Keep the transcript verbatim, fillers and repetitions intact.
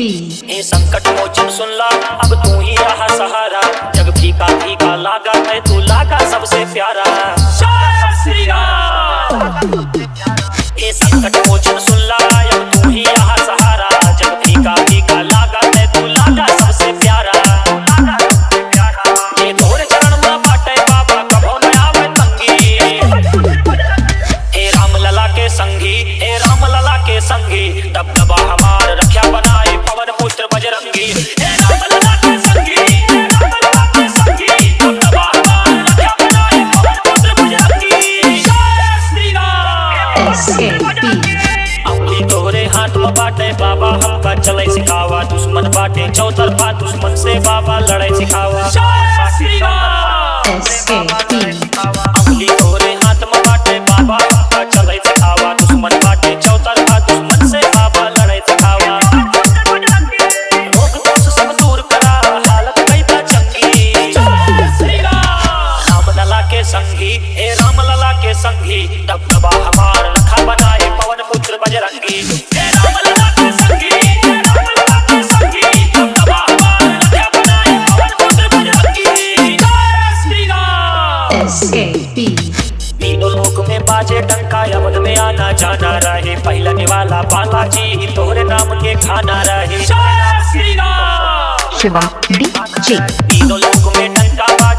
ए संकट मोचन सुन ला, अब तू ही रहा सहारा। जग फीका फीका लागा है, तू लागा सबसे प्यारा। श्री राम। ए संकट मोचन सुन ला, अब तू ही रहा सहारा। जग फीका फीका लागा है, तू लागा सबसे प्यारा। ये तोरे चरण में बाटे बाबा, कभो न आवे तंगी। हे राम लला के संगी, हे राम लला के संगी, दबदबा हमार रक्षा बनाए पवन पुत्र बजरंगी। हे राम लला के संगी, हे राम लला के संगी, दबदबा हमार रक्षा बनाए पवन पुत्र बजरंगी। श्री राम। अंगुली तोरे हाथ में बाटे बाबा, हमका चले सिखावा। दुश्मन बाटे चौतरफा, दुश्मन से बाबा लड़ाई सिखावा। श्री राम। अंगुली तोरे हाथ में बाटे बाबा, हमका चले सिखावा। दुश्मन बाटे चौतरफा, दुश्मन से बाबा लड़ाई सिखावा। रोग दोष सब दूर करा, हालत कैदा चंगी। श्री राम। राम लला के संगी, हे राम लला के संगी, दबदबा हमार रखा बनाए पवन पुत्र बजरंगी। हे राम लला के संगी, हे राम लला के संगी, दबदबा हमार रखा बनाए पवन पुत्र बजरंगी। श्री राम। तीनों लोक में बाजे टंका, अवध में आना जाना रहे। पहलने वाला बालाजी, तोहरे नाम के खाना रहे। श्री राम। शिवम डीजे। तीनों लोक में टंका